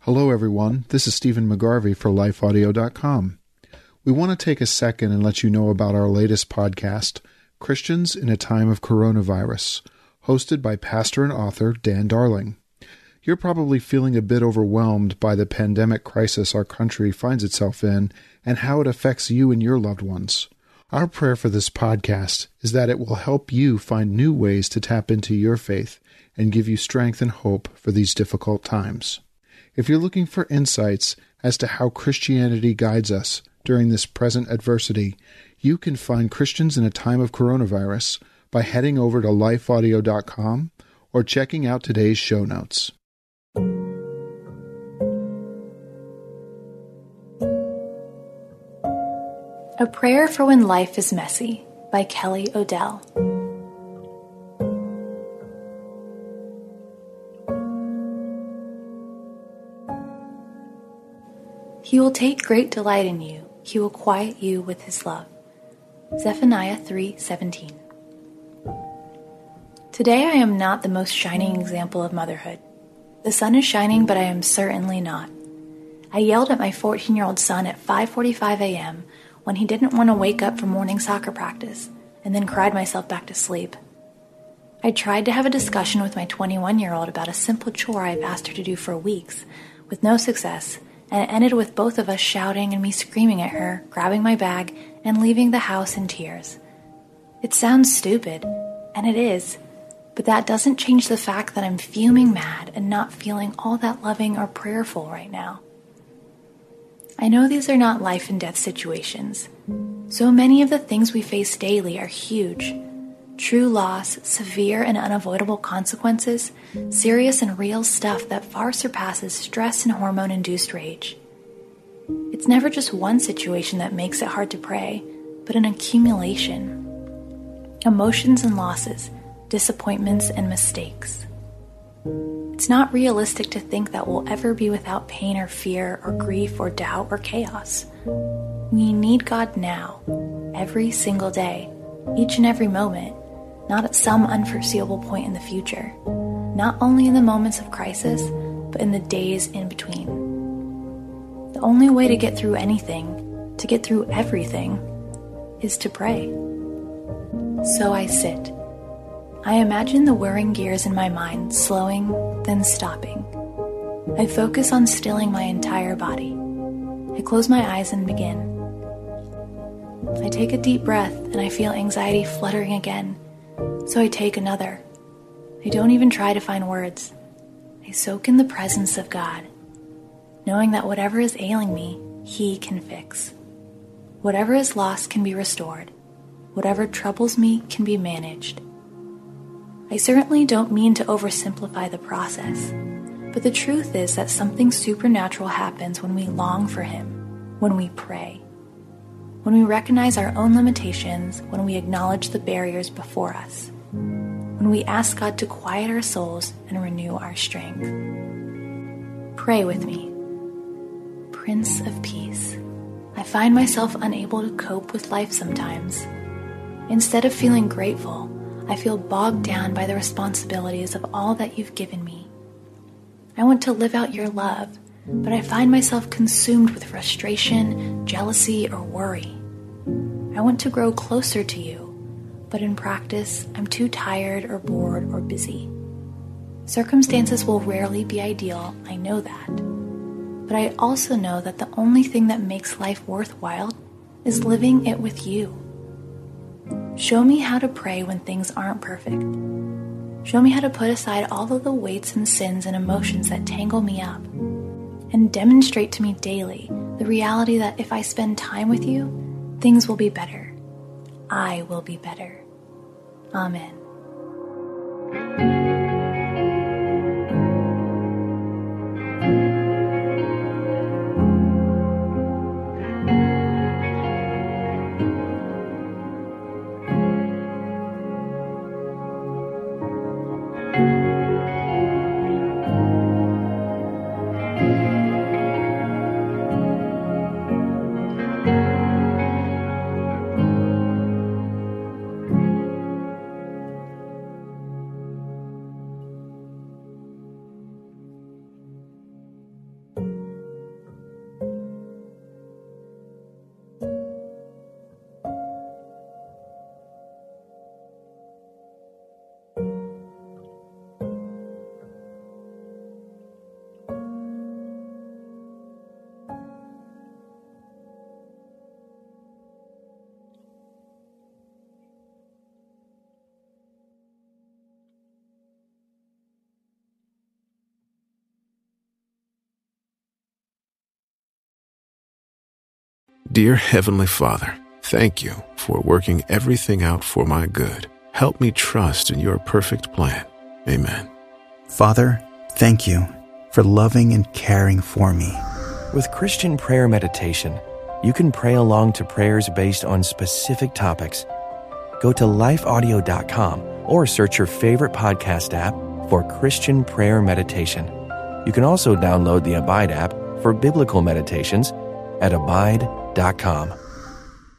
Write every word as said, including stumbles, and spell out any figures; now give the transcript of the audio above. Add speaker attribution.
Speaker 1: Hello, everyone. This is Stephen McGarvey for life audio dot com. We want to take a second and let you know about our latest podcast, Christians in a Time of Coronavirus, hosted by pastor and author Dan Darling. You're probably feeling a bit overwhelmed by the pandemic crisis our country finds itself in and how it affects you and your loved ones. Our prayer for this podcast is that it will help you find new ways to tap into your faith and give you strength and hope for these difficult times. If you're looking for insights as to how Christianity guides us during this present adversity, you can find Christians in a Time of Coronavirus by heading over to life audio dot com or checking out today's show notes.
Speaker 2: A Prayer for When Life is Messy by Kelly Odell. He will take great delight in you. He will quiet you with his love. Zephaniah three seventeen. Today I am not the most shining example of motherhood. The sun is shining, but I am certainly not. I yelled at my fourteen-year-old son at five forty-five a.m. when he didn't want to wake up for morning soccer practice, and then cried myself back to sleep. I tried to have a discussion with my twenty-one-year-old about a simple chore I've asked her to do for weeks, with no success, and it ended with both of us shouting and me screaming at her, grabbing my bag, and leaving the house in tears. It sounds stupid, and it is, but that doesn't change the fact that I'm fuming mad and not feeling all that loving or prayerful right now. I know these are not life and death situations. So many of the things we face daily are huge. True loss, severe and unavoidable consequences, serious and real stuff that far surpasses stress and hormone-induced rage. It's never just one situation that makes it hard to pray, but an accumulation. Emotions and losses, disappointments and mistakes. It's not realistic to think that we'll ever be without pain or fear or grief or doubt or chaos. We need God now, every single day, each and every moment, not at some unforeseeable point in the future, not only in the moments of crisis, but in the days in between. The only way to get through anything, to get through everything, is to pray. So I sit. I imagine the whirring gears in my mind slowing, then stopping. I focus on stilling my entire body. I close my eyes and begin. I take a deep breath and I feel anxiety fluttering again. So I take another. I don't even try to find words. I soak in the presence of God, knowing that whatever is ailing me, He can fix. Whatever is lost can be restored. Whatever troubles me can be managed. I certainly don't mean to oversimplify the process, but the truth is that something supernatural happens when we long for Him, when we pray. When we recognize our own limitations, when we acknowledge the barriers before us, when we ask God to quiet our souls and renew our strength. Pray with me. Prince of Peace, I find myself unable to cope with life sometimes. Instead of feeling grateful, I feel bogged down by the responsibilities of all that you've given me. I want to live out your love, but I find myself consumed with frustration, jealousy, or worry. I want to grow closer to you, but in practice, I'm too tired or bored or busy. Circumstances will rarely be ideal, I know that. But I also know that the only thing that makes life worthwhile is living it with you. Show me how to pray when things aren't perfect. Show me how to put aside all of the weights and sins and emotions that tangle me up. And demonstrate to me daily the reality that if I spend time with you, things will be better. I will be better. Amen.
Speaker 3: Dear Heavenly Father, thank you for working everything out for my good. Help me trust in your perfect plan. Amen.
Speaker 4: Father, thank you for loving and caring for me.
Speaker 5: With Christian Prayer Meditation, you can pray along to prayers based on specific topics. Go to life audio dot com or search your favorite podcast app for Christian Prayer Meditation. You can also download the Abide app for biblical meditations at abide dot com.